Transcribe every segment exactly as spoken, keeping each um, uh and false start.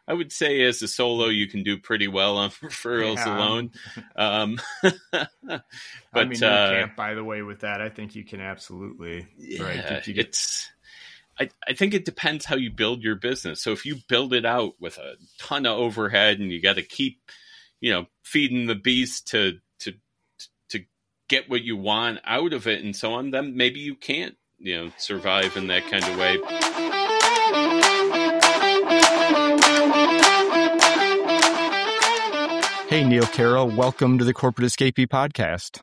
I would say as a solo, you can do pretty well on referrals Yeah. alone. Um, but, I'm in your uh, camp, by the way, with that. I think you can absolutely. yeah, right, if you get... it's, I, I think it depends how you build your business. So if you build it out with a ton of overhead and you got to keep, you know, feeding the beast to, to, to get what you want out of it and so on, then maybe you can't, you know, survive in that kind of way. Hey, Neil Carroll, welcome to the Corporate Escapee podcast.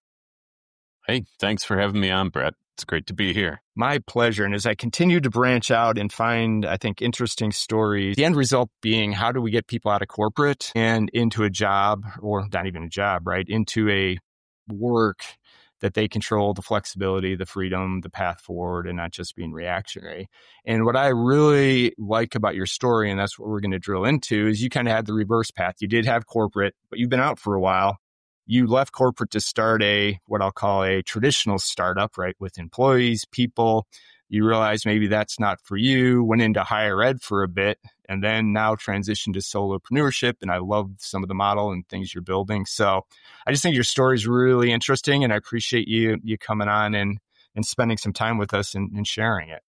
Hey, thanks for having me on, Brett. It's great to be here. My pleasure. And as I continue to branch out and find, I think, interesting stories, the end result being how do we get people out of corporate and into a job, or not even a job, right? Into a work that they control, the flexibility, the freedom, the path forward, and not just being reactionary. And what I really like about your story, and that's what we're going to drill into, is you kind of had the reverse path. You did have corporate, but you've been out for a while. You left corporate to start a, what I'll call a traditional startup, right? With employees, people. You realize maybe that's not for you, went into higher ed for a bit, and then now transitioned to solopreneurship. And I love some of the model and things you're building. So I just think your story is really interesting, and I appreciate you you coming on and, and spending some time with us and, and sharing it.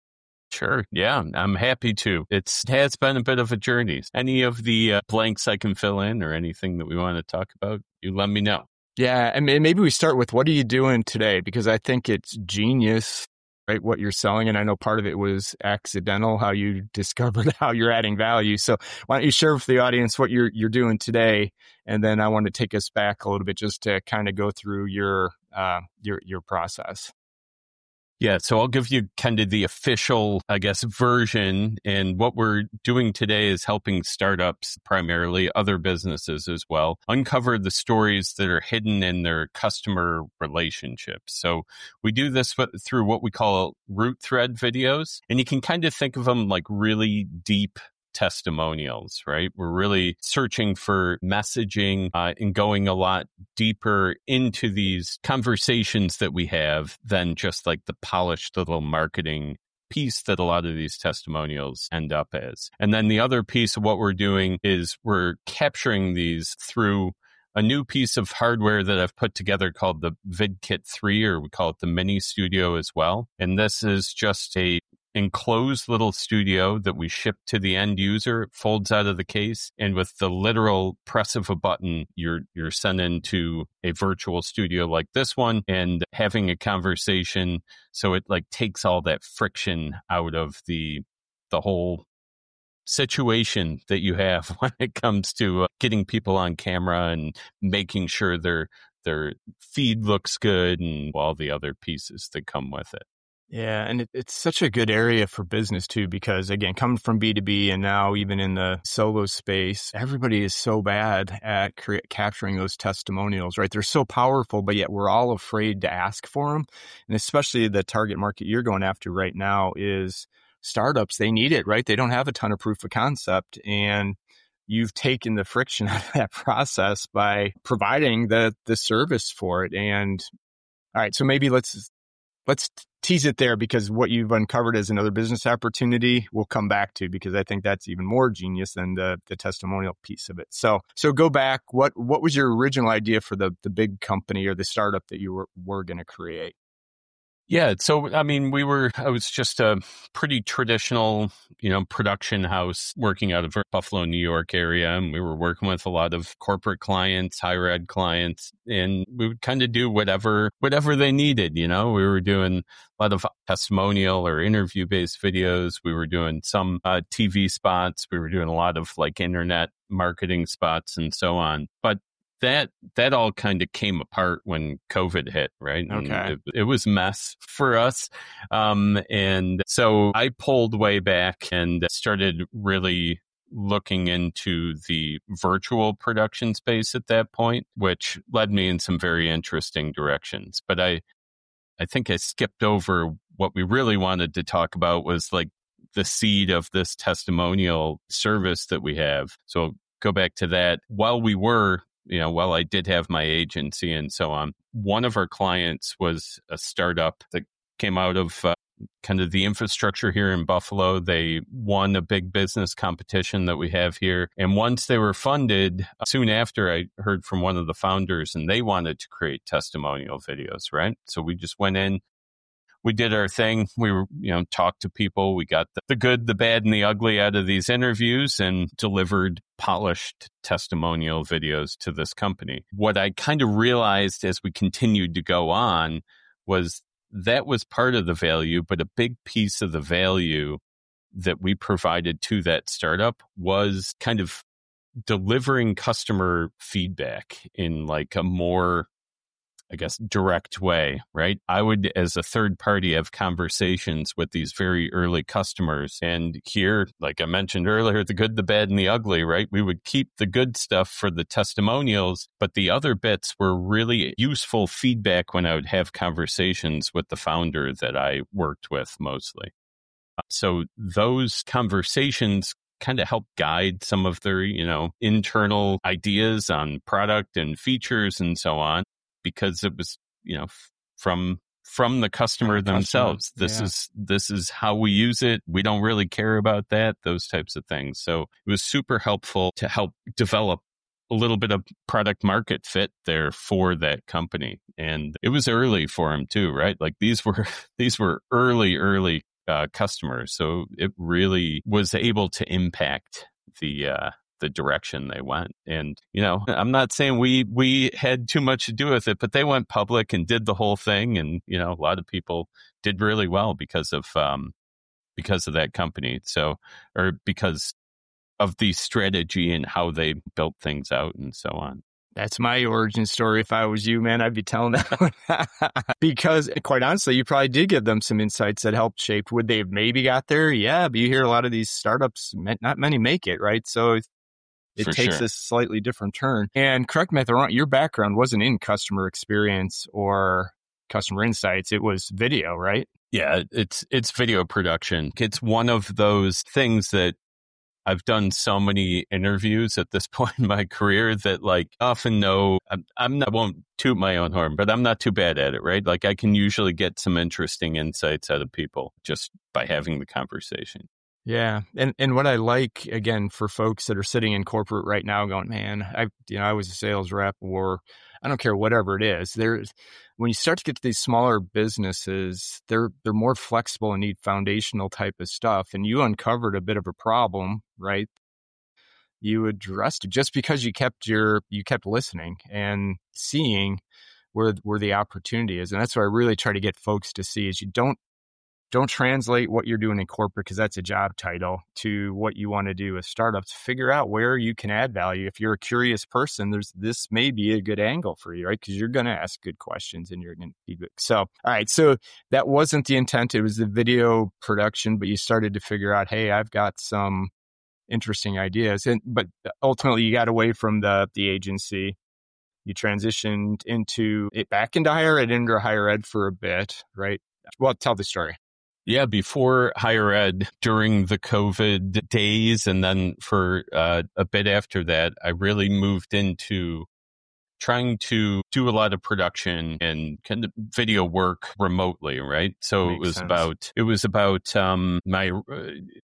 Sure. Yeah, I'm happy to. It's, it has been a bit of a journey. Any of the uh, blanks I can fill in or anything that we want to talk about, you let me know. Yeah. And maybe we start with, what are you doing today? Because I think it's genius, right, what you're selling. And I know part of it was accidental, how you discovered how you're adding value. So why don't you share with the audience what you're you're doing today? And then I want to take us back a little bit just to kind of go through your uh, your your process. Yeah, so I'll give you kind of the official, I guess, version. And what we're doing today is helping startups, primarily other businesses as well, uncover the stories that are hidden in their customer relationships. So we do this through what we call root thread videos. And you can kind of think of them like really deep testimonials, right? We're really searching for messaging uh, and going a lot deeper into these conversations that we have than just like the polished little marketing piece that a lot of these testimonials end up as. And then the other piece of what we're doing is we're capturing these through a new piece of hardware that I've put together called the VidKit three, or we call it the Mini Studio as well. And this is just a enclosed little studio that we ship to the end user. It folds out of the case, and with the literal press of a button, you're you're sent into a virtual studio like this one and having a conversation. So it like takes all that friction out of the the whole situation that you have when it comes to uh, getting people on camera and making sure their their feed looks good and all the other pieces that come with it. Yeah, and it, it's such a good area for business too, because again, coming from B two B and now even in the solo space, everybody is so bad at cre- capturing those testimonials, right? They're so powerful, but yet we're all afraid to ask for them. And especially the target market you're going after right now is startups. They need it, right? They don't have a ton of proof of concept, and you've taken the friction out of that process by providing the the service for it. And all right, so maybe let's let's tease it there, because what you've uncovered as another business opportunity we'll come back to, because I think that's even more genius than the the testimonial piece of it. So so go back. What what was your original idea for the the big company or the startup that you were, were going to create? Yeah. So, I mean, we were, I was just a pretty traditional, you know, production house working out of Buffalo, New York area. And we were working with a lot of corporate clients, higher ed clients, and we would kind of do whatever, whatever they needed. You know, we were doing a lot of testimonial or interview based videos. We were doing some uh, T V spots. We were doing a lot of like internet marketing spots and so on. But That that all kind of came apart when COVID hit, right? And okay. It, it was a mess for us. Um, and so I pulled way back and started really looking into the virtual production space at that point, which led me in some very interesting directions. But I, I think I skipped over what we really wanted to talk about was like the seed of this testimonial service that we have. So go back to that. While we were You know, while I did have my agency and so on, one of our clients was a startup that came out of uh, kind of the infrastructure here in Buffalo. They won a big business competition that we have here. And once they were funded, soon after I heard from one of the founders and they wanted to create testimonial videos, right? So we just went in, we did our thing. We were, you know, talked to people. We got the, the good, the bad, and the ugly out of these interviews and delivered polished testimonial videos to this company. What I kind of realized as we continued to go on was that was part of the value, but a big piece of the value that we provided to that startup was kind of delivering customer feedback in like a more, I guess, direct way, right? I would, as a third party, have conversations with these very early customers. And here, like I mentioned earlier, the good, the bad, and the ugly, right? We would keep the good stuff for the testimonials, but the other bits were really useful feedback when I would have conversations with the founder that I worked with mostly. So those conversations kind of help guide some of their, you know, internal ideas on product and features and so on. Because it was, you know, f- from from the customer the themselves. Customer, this yeah. is this is how we use it. We don't really care about that, those types of things. So it was super helpful to help develop a little bit of product market fit there for that company. And it was early for them too, right? Like these were these were early, early uh, customers. So it really was able to impact the uh the direction they went. And, you know, I'm not saying we we had too much to do with it, but they went public and did the whole thing. And, you know, a lot of people did really well because of um because of that company. So, or because of the strategy and how they built things out and so on. That's my origin story. If I was you, man, I'd be telling that one. Because quite honestly, you probably did give them some insights that helped shape. Would they have maybe got there? Yeah, but you hear a lot of these startups, not many make it, right? So it For takes sure. a slightly different turn. And correct me if I'm wrong, your background wasn't in customer experience or customer insights. It was video, right? Yeah, it's it's video production. It's one of those things that I've done so many interviews at this point in my career that like often know I'm, I'm not, I won't toot my own horn, but I'm not too bad at it, right? Like I can usually get some interesting insights out of people just by having the conversation. Yeah. And and what I like, again, for folks that are sitting in corporate right now going, man, I you know, I was a sales rep or I don't care, whatever it is. There's when you start to get to these smaller businesses, they're they're more flexible and need foundational type of stuff. And you uncovered a bit of a problem, right? You addressed it just because you kept your you kept listening and seeing where where the opportunity is. And that's what I really try to get folks to see is you don't Don't translate what you're doing in corporate because that's a job title to what you want to do with startups. Figure out where you can add value. If you're a curious person, there's this may be a good angle for you, right? Because you're going to ask good questions and you're going to feedback. So, all right. So that wasn't the intent. It was the video production, but you started to figure out, hey, I've got some interesting ideas. And but ultimately, you got away from the the agency. You transitioned into it back into higher ed, into higher ed for a bit, right? Well, tell the story. Yeah, before higher ed, during the COVID days, and then for uh, a bit after that, I really moved into trying to do a lot of production and kind of video work remotely, right? So Makes it was sense. about it was about um, my uh,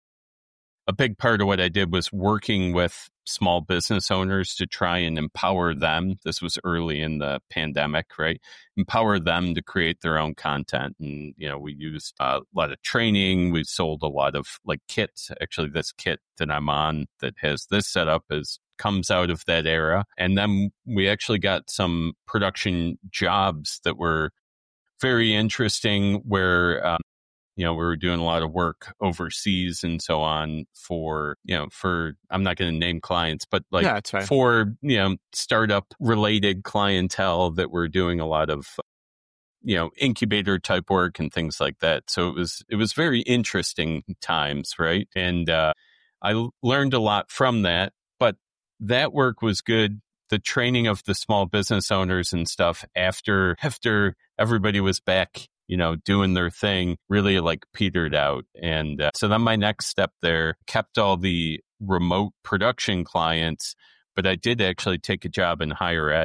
a big part of what I did was working with small business owners to try and empower them. This was early in the pandemic, right? Empower them to create their own content. And, you know, we used uh, a lot of training. We sold a lot of like kits. Actually, this kit that I'm on that has this setup is comes out of that era. And then we actually got some production jobs that were very interesting where, um, you know, we were doing a lot of work overseas and so on for, you know, for, I'm not going to name clients, but like Yeah, it's fine. for, you know, startup related clientele that were doing a lot of, you know, incubator type work and things like that. So it was, it was very interesting times, right? And uh, I l- learned a lot from that, but that work was good. The training of the small business owners and stuff after, after everybody was back, you know, doing their thing really like petered out. And uh, so then my next step there kept all the remote production clients, but I did actually take a job in higher ed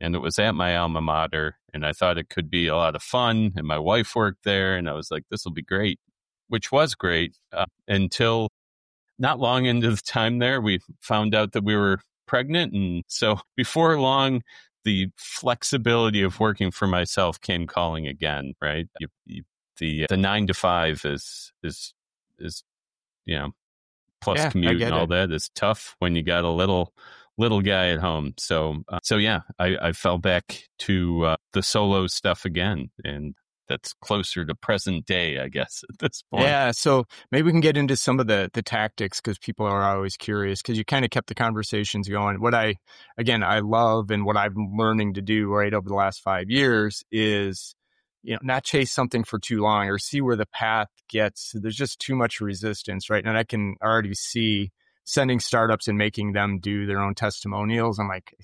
and it was at my alma mater, and I thought it could be a lot of fun, and my wife worked there, and I was like, this will be great, which was great uh, until not long into the time there, we found out that we were pregnant. And so before long, the flexibility of working for myself came calling again, right? You, you, the the nine to five is, is, is you know, plus yeah, commute and all it. that is tough when you got a little little guy at home. So, uh, so yeah, I, I fell back to uh, the solo stuff again, and that's closer to present day, I guess, at this point. Yeah, so maybe we can get into some of the the tactics, because people are always curious, because you kind of kept the conversations going. What I, again, I love, and what I'm learning to do right over the last five years is, you know, not chase something for too long or see where the path gets. There's just too much resistance, right? And I can already see sending startups and making them do their own testimonials. I'm like,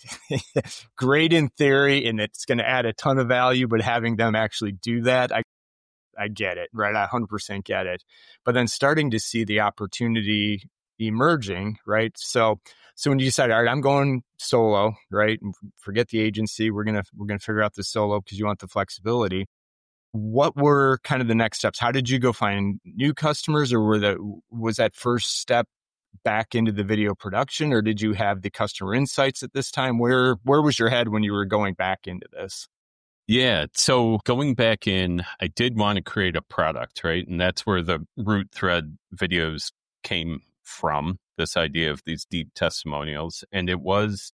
great in theory, and it's going to add a ton of value, but having them actually do that, I I get it, right? I one hundred percent get it. But then starting to see the opportunity emerging, right? So, so when you decide, all right, I'm going solo, right? Forget the agency. We're going to, we're going to figure out the solo because you want the flexibility. What were kind of the next steps? How did you go find new customers, or were the, was that first step back into the video production, or did you have the customer insights at this time? Where, where was your head when you were going back into this? Yeah. So going back in, I did want to create a product, right? And that's where the root thread videos came from, this idea of these deep testimonials. And it was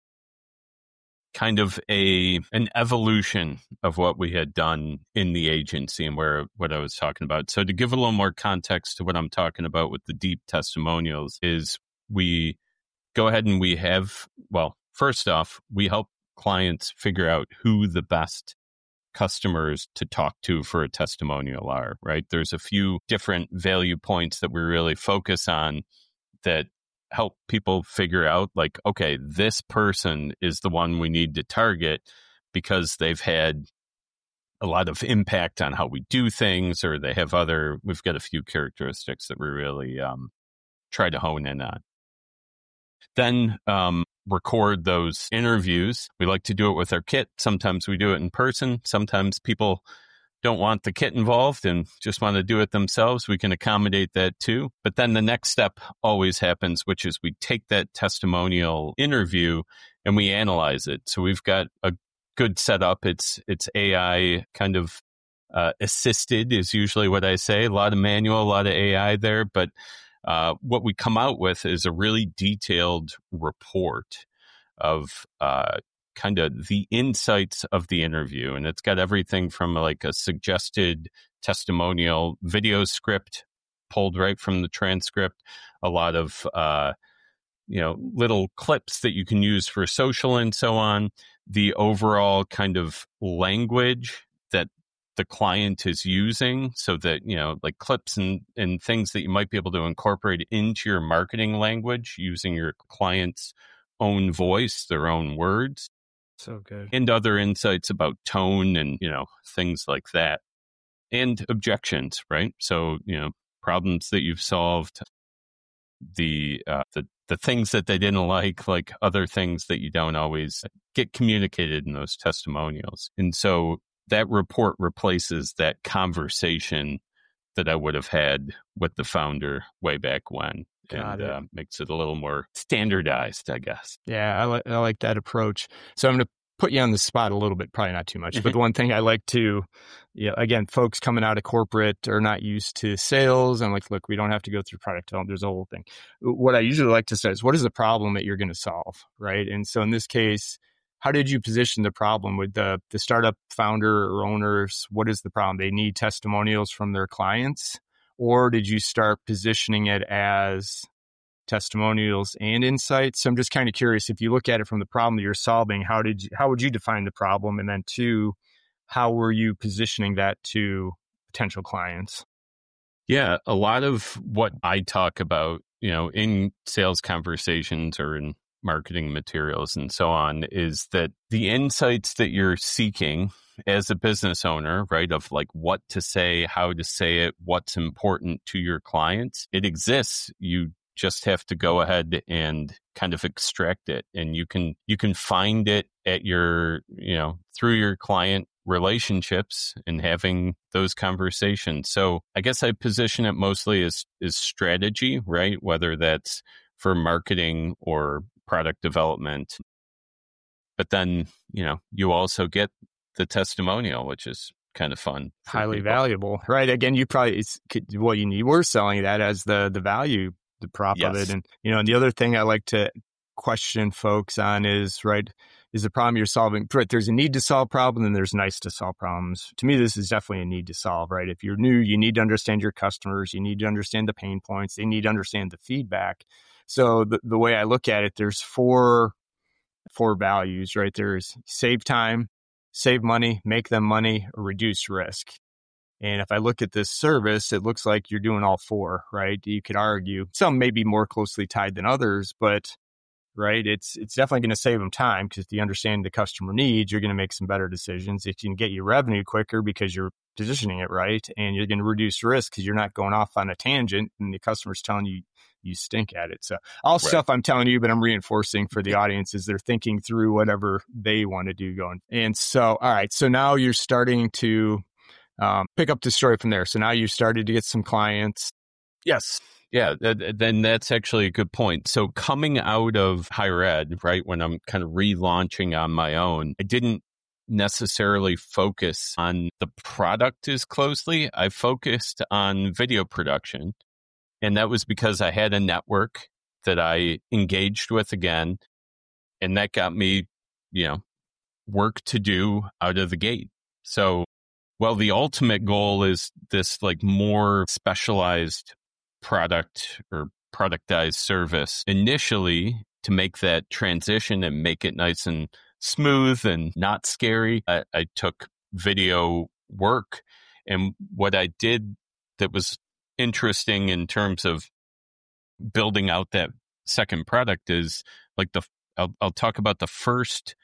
kind of a an evolution of what we had done in the agency and where what I was talking about. So to give a little more context to what I'm talking about with the deep testimonials is we go ahead and we have, well, first off, we help clients figure out who the best customers to talk to for a testimonial are, right? There's a few different value points that we really focus on that help people figure out, like, okay, this person is the one we need to target because they've had a lot of impact on how we do things, or they have other, we've got a few characteristics that we really um, try to hone in on. Then um, record those interviews. We like to do it with our kit. Sometimes we do it in person. Sometimes people don't want the kit involved and just want to do it themselves. We can accommodate that too. But then the next step always happens, which is we take that testimonial interview and we analyze it. So we've got a good setup. It's it's A I kind of uh, assisted is usually what I say. A lot of manual, a lot of A I there. But uh, what we come out with is a really detailed report of uh kind of the insights of the interview. And it's got everything from like a suggested testimonial video script pulled right from the transcript, a lot of, uh, you know, little clips that you can use for social and so on, the overall kind of language that the client is using, so that, you know, like clips and, and things that you might be able to incorporate into your marketing language using your client's own voice, their own words. So good. And other insights about tone and, you know, things like that. And objections, right? So, you know, problems that you've solved, the uh, the the things that they didn't like, like other things that you don't always get communicated in those testimonials. And so that report replaces that conversation that I would have had with the founder way back when. Got and it. uh, makes it a little more standardized, I guess. Yeah, I, li- I like that approach. So I'm going to put you on the spot a little bit, probably not too much, but the one thing I like to, you know, again, folks coming out of corporate are not used to sales. I'm like, look, we don't have to go through product development. There's a whole thing. What I usually like to say is, what is the problem that you're going to solve, right? And so in this case, how did you position the problem with the the startup founder or owners? What is the problem? They need testimonials from their clients? Or did you start positioning it as testimonials and insights? So I'm just kind of curious, if you look at it from the problem that you're solving, how did you, how would you define the problem? And then two, how were you positioning that to potential clients? Yeah, a lot of what I talk about, you know, in sales conversations or in marketing materials and so on, is that the insights that you're seeking as a business owner, right, of like what to say, how to say it, what's important to your clients, it exists. You just have to go ahead and kind of extract it. And you can, you can find it at your, you know, through your client relationships and having those conversations. So I guess I position it mostly as, as strategy, right? Whether that's for marketing or product development. But then, you know, you also get the testimonial, which is kind of fun. Highly people. valuable, right? Again, you probably, it's what you need. We're selling that as the, the value, the prop Yes. of it. And, you know, and the other thing I like to question folks on is, right, is the problem you're solving. Right, there's a need to solve problem and there's nice to solve problems. To me, this is definitely a need to solve, right? If you're new, you need to understand your customers. You need to understand the pain points. They need to understand the feedback. So the, the way I look at it, there's four, four values, right? There's save time, save money, make them money, or reduce risk. And if I look at this service, it looks like you're doing all four, right? You could argue some may be more closely tied than others, but right, it's it's definitely going to save them time because if you understand the customer needs, you're going to make some better decisions. It can get you revenue quicker because you're positioning it right, and you're going to reduce risk because you're not going off on a tangent and the customer's telling you you stink at it. So all right. Stuff I'm telling you, but I'm reinforcing for the audience is they're thinking through whatever they want to do going. And so, all right, so now you're starting to um, pick up the story from there. So now you've started to get some clients. Yes. Yeah, th- then that's actually a good point. So coming out of higher ed, right, when I'm kind of relaunching on my own, I didn't necessarily focus on the product as closely. I focused on video production. And that was because I had a network that I engaged with again. And that got me, you know, work to do out of the gate. So, well, the ultimate goal is this like more specialized product or productized service initially to make that transition and make it nice and smooth and not scary. I, I took video work, and what I did that was interesting in terms of building out that second product is like the I'll, I'll talk about the first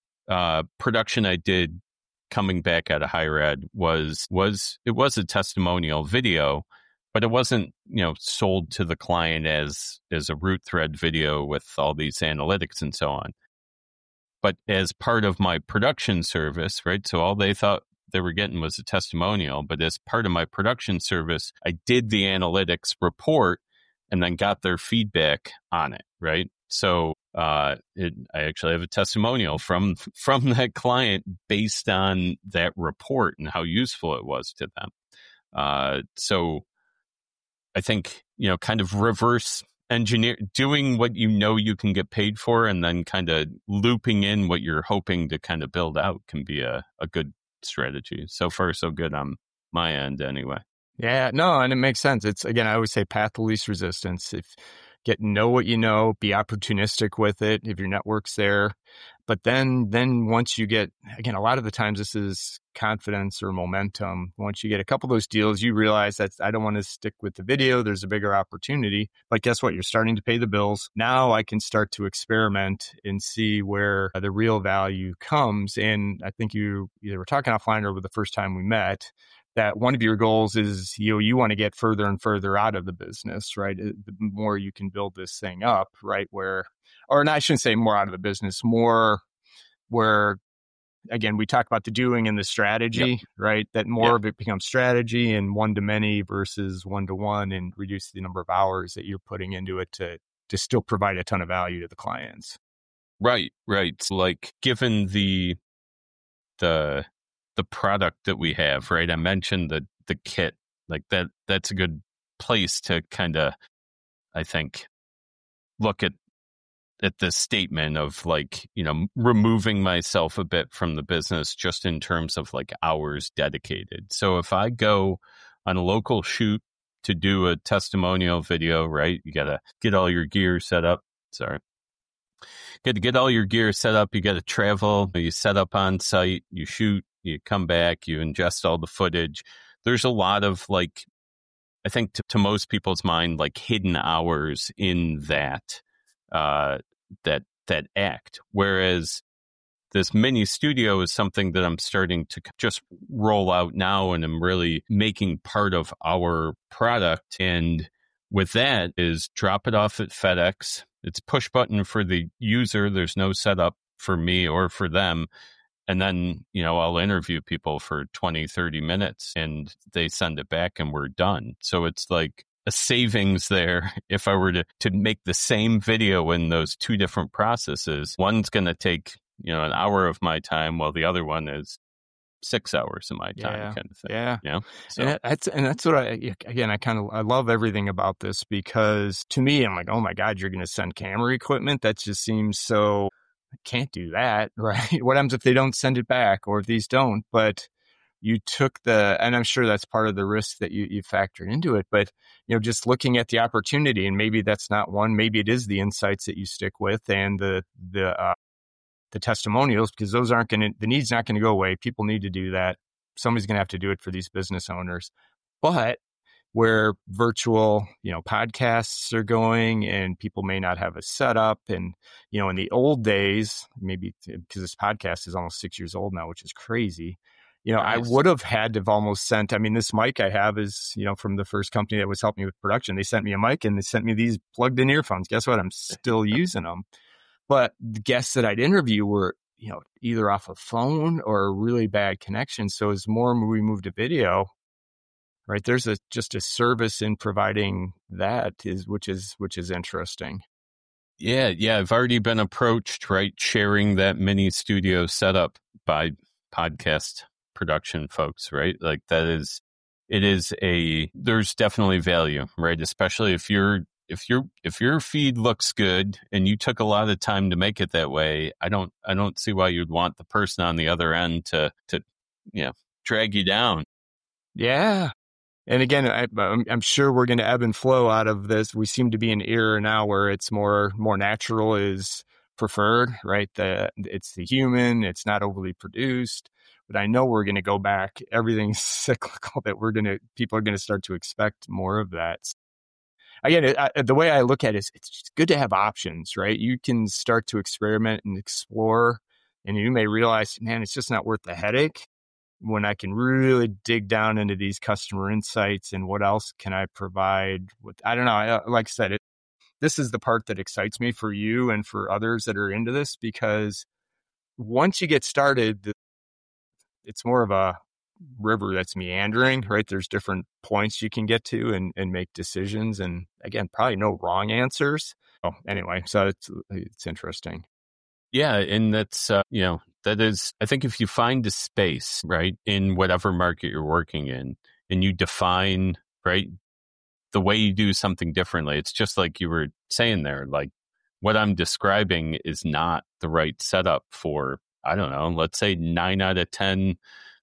uh, production I did coming back out of higher ed was was it was a testimonial video. But it wasn't, you know, sold to the client as as a root thread video with all these analytics and so on. But as part of my production service, right? So all they thought they were getting was a testimonial. But as part of my production service, I did the analytics report and then got their feedback on it, right? So uh, it, I actually have a testimonial from from that client based on that report and how useful it was to them. Uh, so. I think, you know, kind of reverse engineer, doing what you know you can get paid for and then kind of looping in what you're hoping to kind of build out can be a, a good strategy. So far, so good on my end anyway. Yeah, no, and it makes sense. It's, again, I always say path of least resistance. If get know what you know, be opportunistic with it if your network's there. But then, then once you get, again, a lot of the times this is confidence or momentum. Once you get a couple of those deals, you realize that I don't want to stick with the video. There's a bigger opportunity. But guess what? You're starting to pay the bills. Now I can start to experiment and see where the real value comes. And I think you either were talking offline or the first time we met, that one of your goals is, you know, you want to get further and further out of the business, right? The more you can build this thing up, right? Where, or I shouldn't say more out of the business, more where, again, we talk about the doing and the strategy, yep. right? That more yep. of it becomes strategy and one to many versus one to one, and reduce the number of hours that you're putting into it to, to still provide a ton of value to the clients. Right, right. Like given the, the, the product that we have, right? I mentioned the the kit, like that. That's a good place to kind of, I think, look at at the statement of like, you know, removing myself a bit from the business just in terms of like hours dedicated. So if I go on a local shoot to do a testimonial video, right? You got to get all your gear set up. Sorry. Get to get all your gear set up. You got to travel. You set up on site. You shoot. You come back. You ingest all the footage. There's a lot of like, I think to, to most people's mind, like hidden hours in that uh, that that act. Whereas this mini studio is something that I'm starting to just roll out now, and I'm really making part of our product. And with that is drop it off at FedEx. It's push button for the user. There's no setup for me or for them. And then, you know, I'll interview people for twenty, thirty minutes and they send it back and we're done. So it's like a savings there. If I were to, to make the same video in those two different processes, one's going to take, you know, an hour of my time while the other one is six hours of my time, yeah. kind of thing. Yeah. You know? So. And that's, and that's what I, again, I kind of, I love everything about this because to me, I'm like, oh my God, you're going to send camera equipment? That just seems so, I can't do that, right? What happens if they don't send it back or if these don't? But you took the, and I'm sure that's part of the risk that you, you factored into it, but, you know, just looking at the opportunity, and maybe that's not one, maybe it is the insights that you stick with and the, the, uh, the testimonials, because those aren't going to, the need's not going to go away. People need to do that. Somebody's going to have to do it for these business owners. But where virtual, you know, podcasts are going and people may not have a setup. And, you know, in the old days, maybe because this podcast is almost six years old now, which is crazy. You know, nice. I would have had to have almost sent, I mean, this mic I have is, you know, from the first company that was helping me with production. They sent me a mic and they sent me these plugged in earphones. Guess what? I'm still using them. But the guests that I'd interview were, you know, either off a phone or a really bad connection. So as more we move to video, right, there's a just a service in providing that is which is which is interesting. Yeah, yeah. I've already been approached, right, sharing that mini studio setup by podcast production folks, right? Like that is, it is a, there's definitely value, right? Especially if you're, if your, if your feed looks good and you took a lot of time to make it that way, I don't, I don't see why you'd want the person on the other end to, to, you know, drag you down. Yeah. And again, I, I'm sure we're going to ebb and flow out of this. We seem to be in an era now where it's more, more natural is preferred, right? The, it's the human, it's not overly produced. But I know we're going to go back. Everything's cyclical. That we're going to, people are going to start to expect more of that. Again, it, I, the way I look at it is, it's just good to have options, right? You can start to experiment and explore, and you may realize, man, it's just not worth the headache. When I can really dig down into these customer insights and what else can I provide with, I don't know. I, like I said, it, this is the part that excites me for you and for others that are into this, because once you get started, it's more of a river that's meandering, right? There's different points you can get to and, and make decisions. And again, probably no wrong answers. Oh, anyway, so it's, it's interesting. Yeah. And that's, uh, you know, that is, I think if you find a space, right, in whatever market you're working in, and you define, right, the way you do something differently, it's just like you were saying there, like what I'm describing is not the right setup for, I don't know, let's say nine out of ten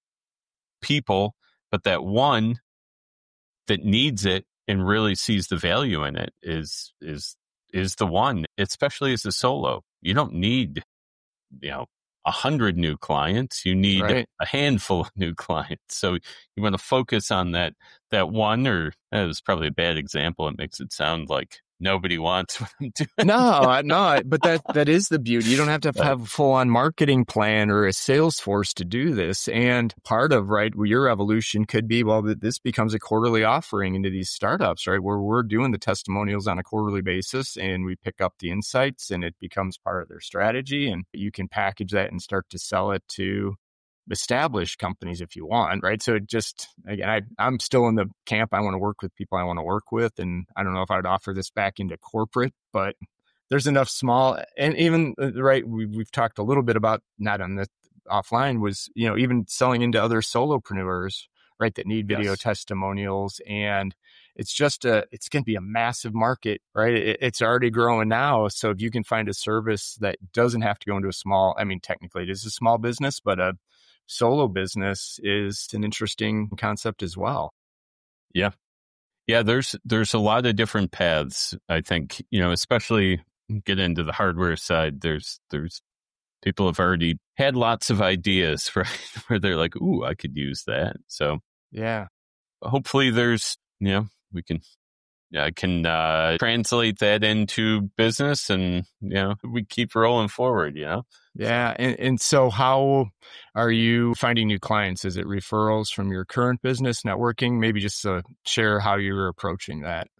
people, but that one that needs it and really sees the value in it is, is, is the one, especially as a solo. You don't need, you know, a hundred new clients. You need right. a handful of new clients. So you want to focus on that, that one, or that was probably a bad example. It makes it sound like nobody wants what I'm doing. No, no, but that, that is the beauty. You don't have to have a full on marketing plan or a sales force to do this. And part of, right, your evolution could be, well, this becomes a quarterly offering into these startups, right, where we're doing the testimonials on a quarterly basis and we pick up the insights and it becomes part of their strategy. And you can package that and start to sell it to established companies if you want, right? So it just, again, I, I'm still in the camp. I want to work with people I want to work with. And I don't know if I'd offer this back into corporate, but there's enough small, and even, right, we, we've talked a little bit about, not on the offline, was, you know, even selling into other solopreneurs, right, that need video yes. testimonials. And it's just a, it's going to be a massive market, right? It, it's already growing now. So if you can find a service that doesn't have to go into a small, I mean, technically it is a small business, but a solo business is an interesting concept as well. Yeah. Yeah. There's, there's a lot of different paths. I think, you know, especially get into the hardware side. There's, there's people have already had lots of ideas for where they're like, ooh, I could use that. So yeah, hopefully there's, you know, we can, yeah, I can uh, translate that into business, and, you know, we keep rolling forward, you know? Yeah. And, and so how are you finding new clients? Is it referrals from your current business, networking? Maybe just uh, share how you're approaching that.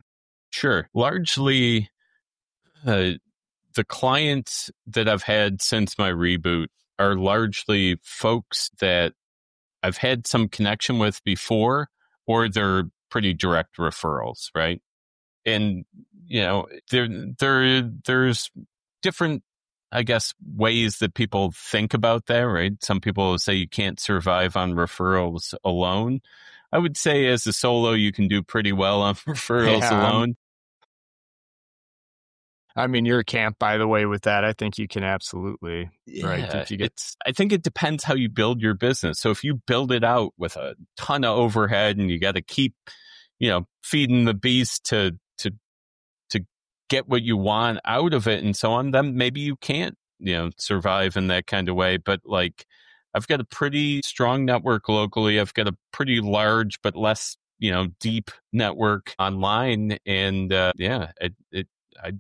Sure. Largely, uh, the clients that I've had since my reboot are largely folks that I've had some connection with before, or they're pretty direct referrals, right? And, you know, there, there, there's different, I guess, ways that people think about that, right? Some people say you can't survive on referrals alone. I would say as a solo, you can do pretty well on referrals Yeah, alone. I mean, your camp, by the way, with that, I think you can absolutely, Yeah, right? If you get, it's, I think it depends how you build your business. So if you build it out with a ton of overhead and you got to keep, you know, feeding the beast to, to, to get what you want out of it and so on, then maybe you can't, you know, survive in that kind of way. But like, I've got a pretty strong network locally. I've got a pretty large, but less, you know, deep network online. And, uh, yeah, it, it, I,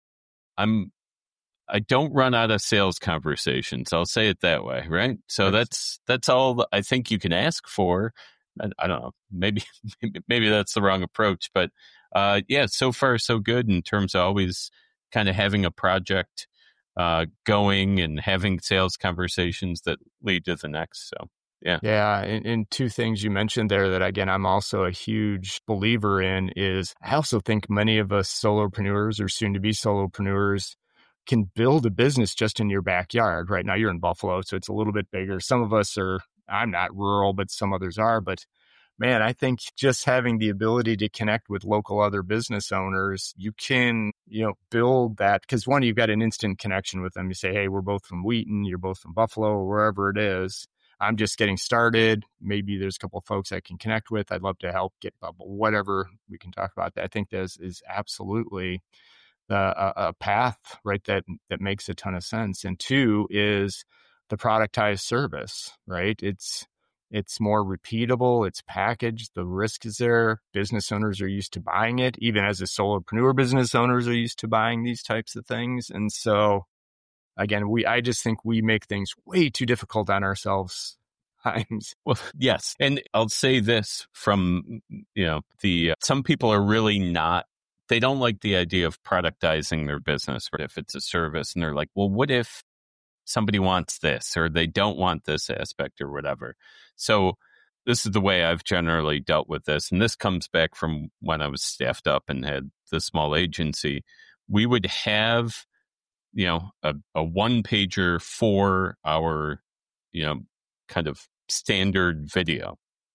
I'm, I don't run out of sales conversations. I'll say it that way, right? So that's that's all I think you can ask for. I, I don't know. Maybe maybe that's the wrong approach, but uh, yeah, so far so good in terms of always kind of having a project uh, going and having sales conversations that lead to the next. So yeah, yeah. And, and two things you mentioned there that again I'm also a huge believer in is I also think many of us solopreneurs or soon to be solopreneurs can build a business just in your backyard. Right now you're in Buffalo, so it's a little bit bigger. Some of us are, I'm not rural, but some others are. But man, I think just having the ability to connect with local other business owners, you can, you know, build that because one, you've got an instant connection with them. You say, hey, we're both from Wheaton, you're both from Buffalo, or wherever it is. I'm just getting started. Maybe there's a couple of folks I can connect with. I'd love to help get whatever we can talk about. That I think this is absolutely Uh, a, a path, right, that that makes a ton of sense. And two is the productized service, right? It's it's more repeatable, it's packaged, the risk is there. Business owners are used to buying it. Even as a solopreneur, business owners are used to buying these types of things. And so again, we I just think we make things way too difficult on ourselves times. Well, yes. And I'll say this from, you know, the, uh, some people are really not, they don't like the idea of productizing their business, right? If it's a service and they're like, well, what if somebody wants this or they don't want this aspect or whatever? So this is the way I've generally dealt with this. And this comes back from when I was staffed up and had the small agency. We would have, you know, a, a one pager for our, you know, kind of standard video,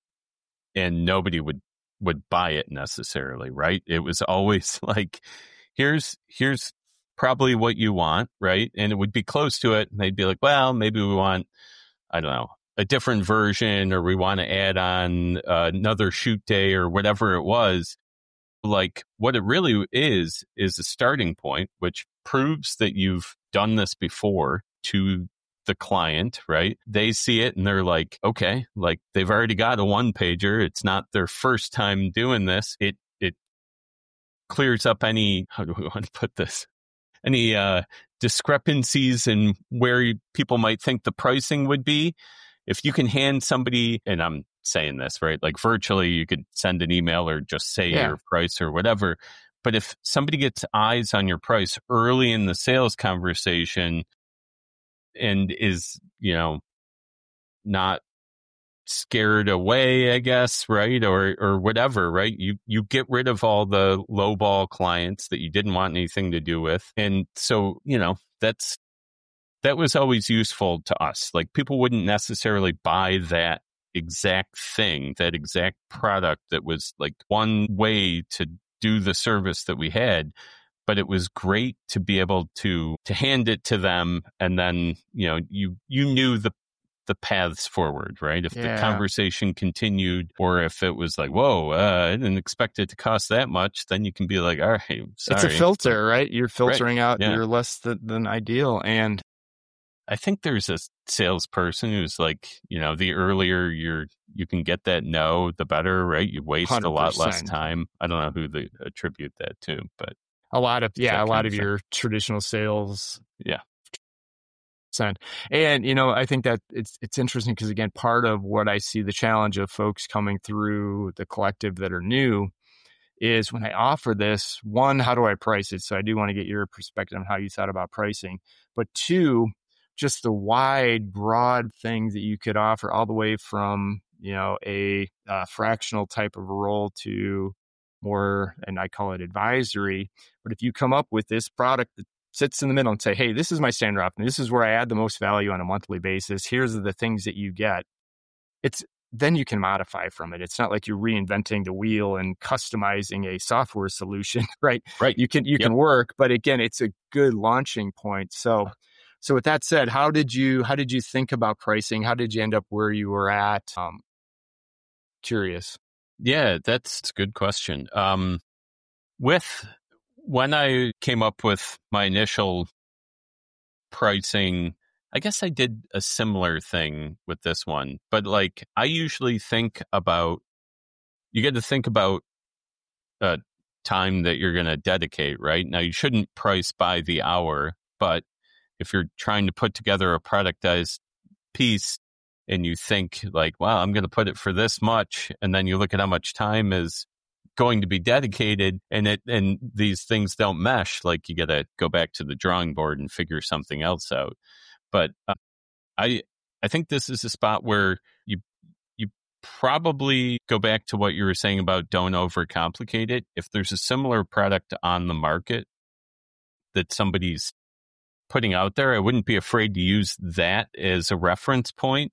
and nobody would would buy it necessarily, right? It was always like, here's here's probably what you want, right? And it would be close to it, and they'd be like, well, maybe we want, I don't know, a different version, or we want to add on uh, another shoot day or whatever it was. Like, what it really is is a starting point, which proves that you've done this before to the client, right? They see it and they're like, okay, like they've already got a one pager. It's not their first time doing this. It, it clears up any, how do we want to put this? Any, uh, discrepancies in where you, people might think the pricing would be. If you can hand somebody, and I'm saying this, right? Like virtually you could send an email or just say yeah. your price or whatever. But if somebody gets eyes on your price early in the sales conversation, and is, you know, not scared away, I guess, right? Or or whatever, right? You you get rid of all the lowball clients that you didn't want anything to do with. And so, you know, that's that was always useful to us. Like people wouldn't necessarily buy that exact thing, that exact product that was like one way to do the service that we had. But it was great to be able to to hand it to them, and then, you know, you you knew the the paths forward, right? If yeah. the conversation continued, or if it was like, whoa, uh, I didn't expect it to cost that much, then you can be like, all right, sorry. It's a filter, right? You're filtering right. out yeah. your less than, than ideal. And I think there's a salesperson who's like, you know, the earlier you're you can get that no, the better, right? You waste one hundred percent a lot less time. I don't know who they attribute that to, but A lot of, yeah, a lot of, of your traditional sales. Yeah. And, you know, I think that it's it's interesting because, again, part of what I see the challenge of folks coming through the collective that are new is when I offer this, one, how do I price it? So I do want to get your perspective on how you thought about pricing. But two, just the wide, broad things that you could offer all the way from, you know, a, a fractional type of a role to more, and I call it advisory. But if you come up with this product that sits in the middle and say, hey, this is my standard offering. This is where I add the most value on a monthly basis. Here's the things that you get. It's then you can modify from it. It's not like you're reinventing the wheel and customizing a software solution, right? Right. You can you Yep. can work, but again, it's a good launching point. So, so with that said, how did you how did you think about pricing? How did you end up where you were at? Um, curious. Yeah, that's a good question. Um, with when I came up with my initial pricing, I guess I did a similar thing with this one, but like I usually think about, you get to think about uh, time that you're going to dedicate, right? Now you shouldn't price by the hour, but if you're trying to put together a productized piece and you think like, wow, I'm going to put it for this much, and then you look at how much time is going to be dedicated, and it and these things don't mesh, like you got to go back to the drawing board and figure something else out. But uh, I I think this is a spot where you you probably go back to what you were saying about don't overcomplicate it. If there's a similar product on the market that somebody's putting out there, I wouldn't be afraid to use that as a reference point.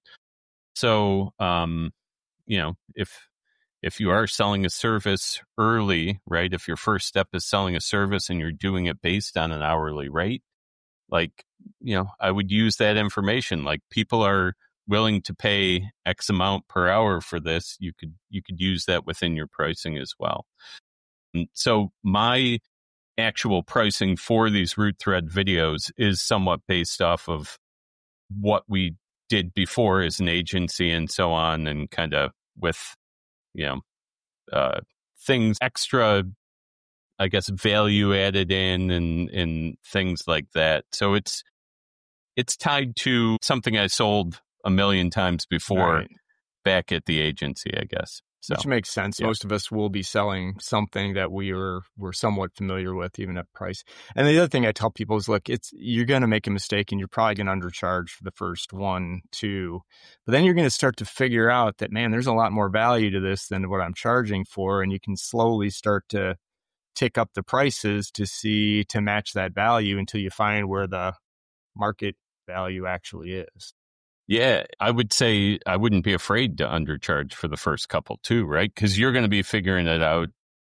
So, um, you know, if if you are selling a service early, right, if your first step is selling a service and you're doing it based on an hourly rate, like, you know, I would use that information. Like, people are willing to pay X amount per hour for this. You could you could use that within your pricing as well. And so my actual pricing for these Root Thread videos is somewhat based off of what we did before as an agency and so on, and kind of with, you know, uh, things extra, I guess, value added in and, and things like that. So it's, it's tied to something I sold a million times before Right. back at the agency, I guess. So, Which makes sense. yeah. Most of us will be selling something that we are we're somewhat familiar with, even at price. And the other thing I tell people is, look, it's you're going to make a mistake, and you're probably going to undercharge for the first one, two, but then you're going to start to figure out that, man, there's a lot more value to this than what I'm charging for, and you can slowly start to tick up the prices to see to match that value until you find where the market value actually is. Yeah, I would say I wouldn't be afraid to undercharge for the first couple too, right? Because you're going to be figuring it out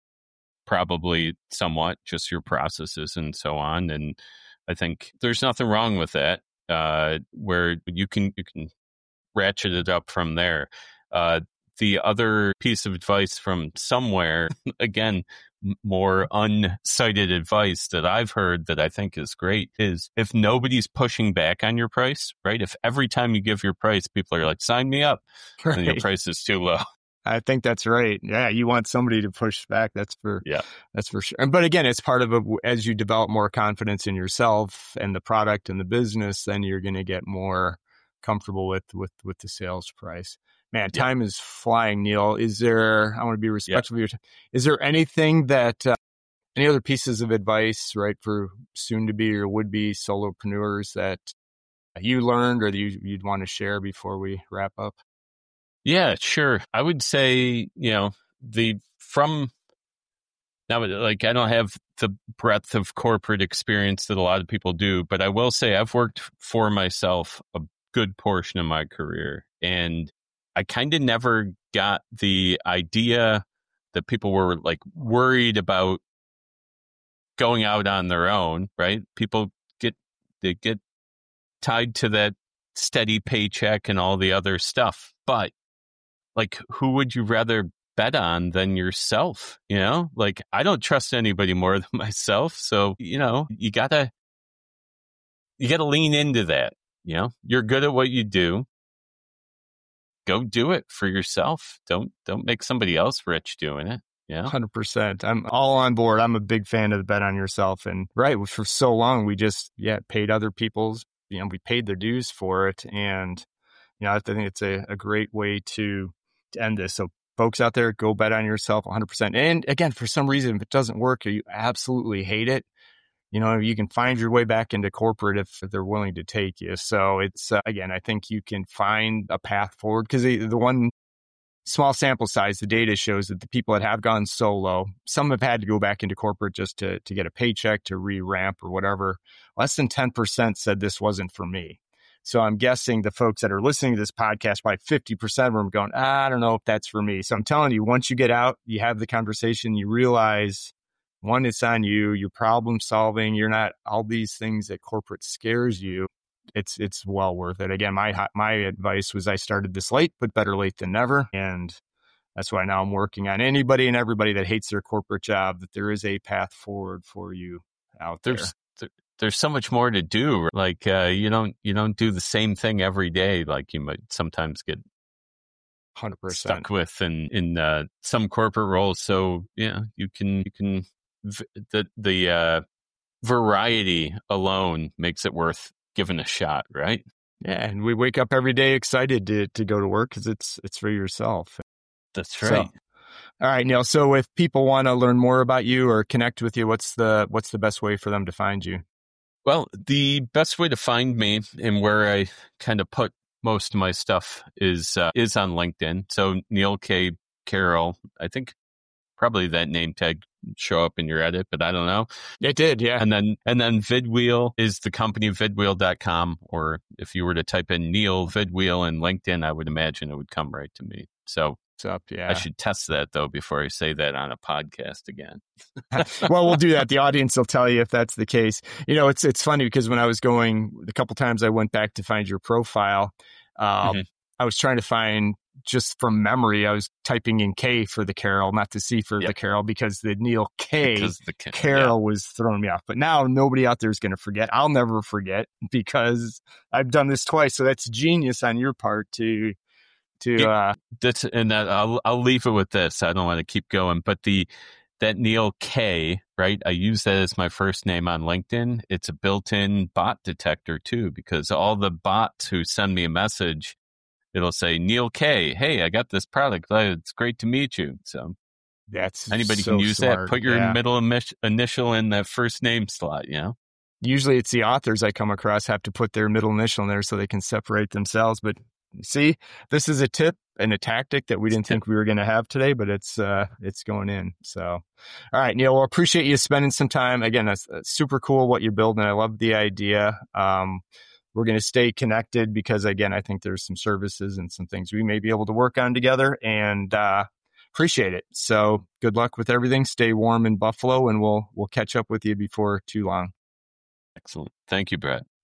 probably somewhat, just your processes and so on. And I think there's nothing wrong with that, uh, where you can you can ratchet it up from there. Uh, the other piece of advice from somewhere, again, more uncited advice that I've heard that I think is great, is if nobody's pushing back on your price, right? If every time you give your price, people are like, sign me up, Right. and your price is too low. I think that's right. Yeah, you want somebody to push back. That's for Yeah. that's for sure. But again, it's part of a, as you develop more confidence in yourself and the product and the business, then you're going to get more comfortable with with with the sales price. Man, Yeah. time is flying, Neil. Is there? I want to be respectful Yeah. of your time. Is there anything that uh, any other pieces of advice, right, for soon to be or would be solopreneurs that you learned or that you, you'd want to share before we wrap up? Yeah, sure. I would say, you know, the from now, like, I don't have the breadth of corporate experience that a lot of people do, but I will say I've worked for myself a good portion of my career, and I kind of never got the idea that people were like worried about going out on their own, right? People get, they get tied to that steady paycheck and all the other stuff, but like, who would you rather bet on than yourself? You know, like, I don't trust anybody more than myself. So, you know, you gotta, you gotta lean into that. You know, you're good at what you do. Go do it for yourself. Don't, don't make somebody else rich doing it. Yeah. one hundred percent. I'm all on board. I'm a big fan of the bet on yourself. And right, for so long, we just, yeah, paid other people's, you know, we paid their dues for it. And, you know, I think it's a, a great way to, to end this. So folks out there, go bet on yourself one hundred percent. And again, for some reason, if it doesn't work or you absolutely hate it, you know, you can find your way back into corporate if they're willing to take you. So it's, uh, again, I think you can find a path forward because the, the one small sample size, the data shows that the people that have gone solo, some have had to go back into corporate just to, to get a paycheck, to re-ramp or whatever. Less than ten percent said this wasn't for me. So I'm guessing the folks that are listening to this podcast, probably fifty percent of them are going, ah, I don't know if that's for me. So I'm telling you, once you get out, you have the conversation, you realize, one, it's on you, you're problem solving, you're not all these things that corporate scares you. It's it's well worth it. Again, my my advice was I started this late, but better late than never. And that's why now I'm working on anybody and everybody that hates their corporate job, that there is a path forward for you out there. There's there, there's so much more to do. Like uh, you don't you don't do the same thing every day. Like you might sometimes get one hundred percent stuck with in in uh, some corporate roles. So yeah, you can you can the the uh, variety alone makes it worth giving a shot, right? Yeah, and we wake up every day excited to to go to work because it's it's for yourself. That's right. So, all right, Neil. So if people want to learn more about you or connect with you, what's the what's the best way for them to find you? Well, the best way to find me and where I kind of put most of my stuff is uh, is on LinkedIn. So Neil K. Carroll, I think probably that name tag show up in your edit, but I don't know. It did, yeah. And then and then VidWheel is the company, vidwheel dot com, or if you were to type in Neil VidWheel in LinkedIn, I would imagine it would come right to me. So it's up, yeah. I should test that though before I say that on a podcast again. Well, we'll do that. The audience will tell you if that's the case. You know, it's it's funny because when I was going, a couple times I went back to find your profile, um, mm-hmm. I was trying to find, just from memory, I was typing in K for the Carroll, not the C for yep. the Carroll, because the Neil K. The K- Carroll yeah. was throwing me off. But now nobody out there is going to forget. I'll never forget because I've done this twice. So that's genius on your part to to. Uh, that's and that, I'll I'll leave it with this. I don't want to keep going, but the that Neil K, right? I use that as my first name on LinkedIn. It's a built-in bot detector too, because all the bots who send me a message, it'll say Neil K. Hey, I got this product. It's great to meet you. So that's anybody so can use smart. that. Put your yeah. middle initial in that first name slot. You know. Usually, it's the authors I come across have to put their middle initial in there so they can separate themselves. But see, this is a tip and a tactic that we didn't think we were going to have today, but it's uh, it's going in. So, all right, Neil. Well, appreciate you spending some time. Again, that's, that's super cool what you're building. I love the idea. Um, We're going to stay connected because, again, I think there's some services and some things we may be able to work on together, and uh, appreciate it. So good luck with everything. Stay warm in Buffalo, and we'll we'll catch up with you before too long. Excellent. Thank you, Brett.